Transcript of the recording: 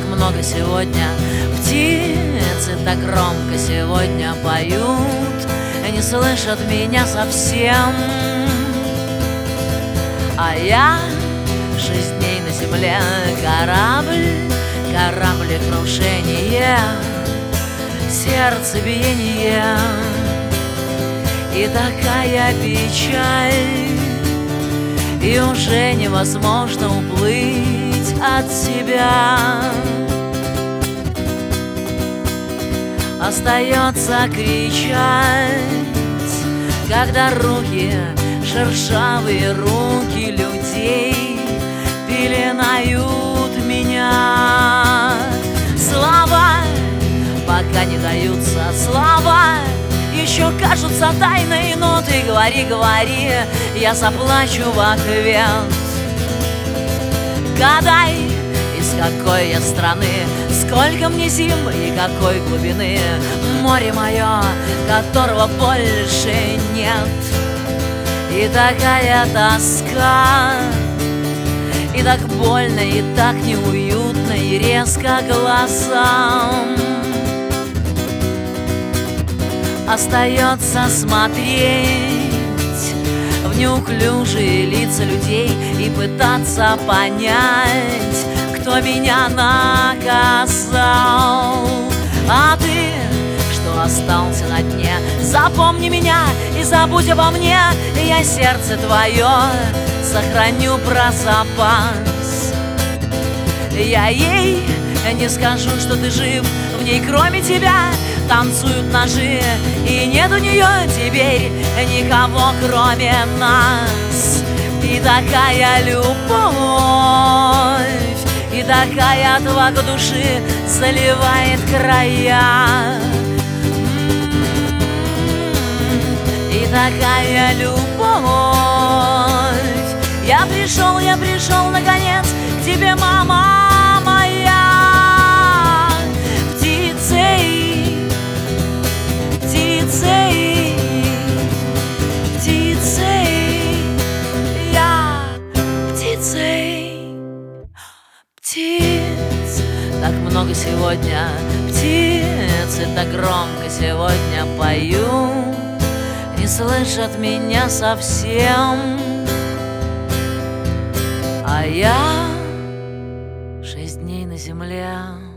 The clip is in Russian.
много сегодня, птицы так громко сегодня поют, не слышат меня совсем. А я 6 дней на земле, корабль крушение, сердцебиение и такая печаль, и уже невозможно уплыть от себя. Остается кричать, когда руки, шершавые руки людей пеленают меня. Слова пока не даются, слова еще кажутся тайной, но ты говори, говори, я заплачу в ответ. Гадай, из какой я страны, сколько мне зим и какой глубины море мое, которого больше нет. И такая тоска, и так больно, и так неуютно, и резко глазам. Остается смотреть в неуклюжие лица людей и пытаться понять, кто меня наказал. А ты, что остался на дне, запомни меня и забудь обо мне, и я сердце твое сохраню про запас. Я ей не скажу, что ты жив, в ней кроме тебя танцуют ножи, и нет у нее теперь никого кроме нас. И такая любовь, и такая отвага души заливает края. И такая любовь. Я пришел наконец к тебе, мама моя. Птицей, птицей, птицей, я птицей. Птиц так много сегодня, птицы так громко сегодня поют, не слышат меня совсем. А я 6 дней на земле.